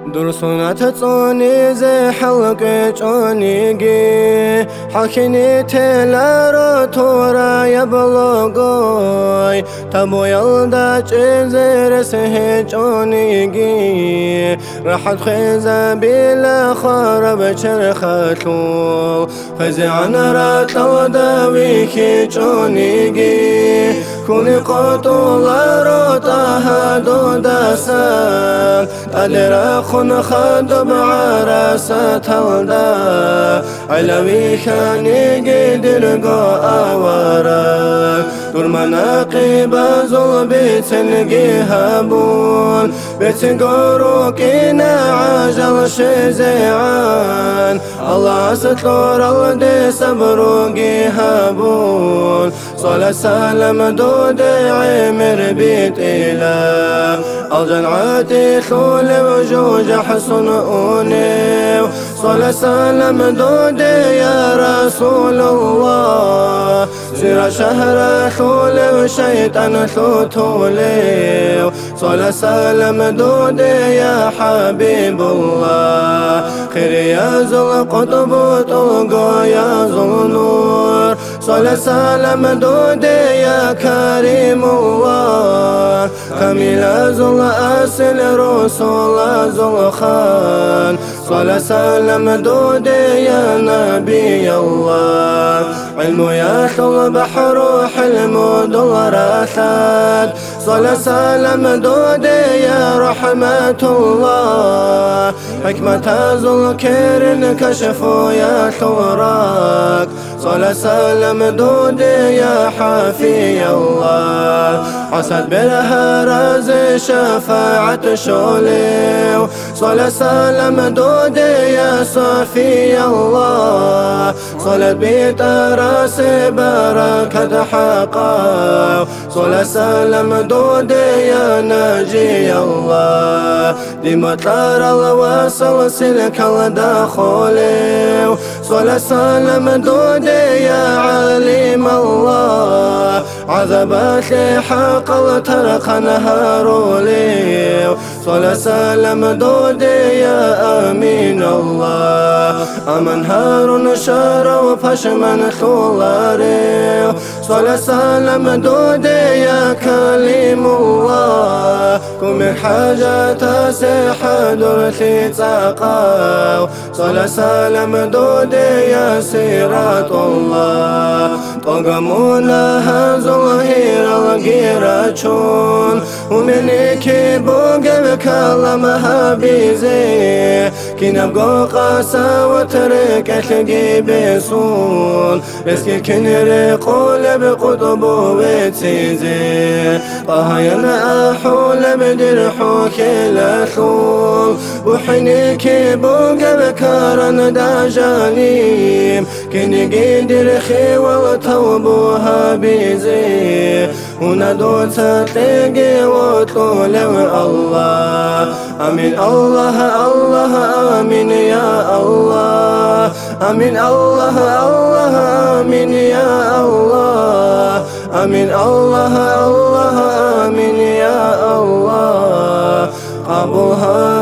درسنا تتصوني زي حلقة جونيجي حكيني تلارو تورا يبلغوي تبو يلدا جزير سه جونيجي راحت خيزة بلا خرب شرختو فزعنا راتلو داويكي جونيجي كوني قطول روتها دوداسان تالي خن خدب عراسة هلدا علوي خاني قدر قو أورا دور مناقب زل بيتن جهبون بيتن قروكينا عجل شزيعان الله ستلور الدي صبرو جهبون صلاة سلام دود عمر بيت إله الجنعاتي ثول وجوج حسن أونيو صلاة سلام دود يا رسول الله سير شهر ثول وشيطان ثوتوليو صلاة سلام دود يا حبيب الله خير يا زل قطب طلقا يا زل نور صلاة سلام دود يا كريم الله كامل زل أسل رسول زل خان صلاة سلام دود يا نبي الله علم يخل بحر حلم دل رثاد صلاة سلام دود يا رحمة الله حكمة زل كيرن كشف يا ثوراك صلاة سلام دود يا حافي الله عسد برها راز شفاعة شوليو صلاة سلام دود يا صافي الله صلاة بيت راس بركة حقا صلاة سلام دود يا ناجي الله دي مطار الوصل سلك الداخلي صلاة سلام دود يا عليم الله عذبات حق الترق نهارولي صلاة سلام دود يا أمين الله أمن هارون شار وفشمن ثولاري صلاة سلام دود يا كليم الله كم حاجة سيحة درثي تاقاو صلاة سلام دود يا سيرات الله طقمونا هزوهير الغيراتشون ومنك بوغ بكلمها بيزي كنبقى قاسا وترك أتلقي بيصون رزق كنري قول بقطبو بتيزي طهينا أحول بدرحوك الأخول وحنيك بوغ بكارن داجانيم كني قدر خي والتوبوها بيزي وندو تتلقي وطول الله أمين الله الله آمين يا الله أمين الله الله آمين يا الله أمين الله الله آمين يا الله قبلها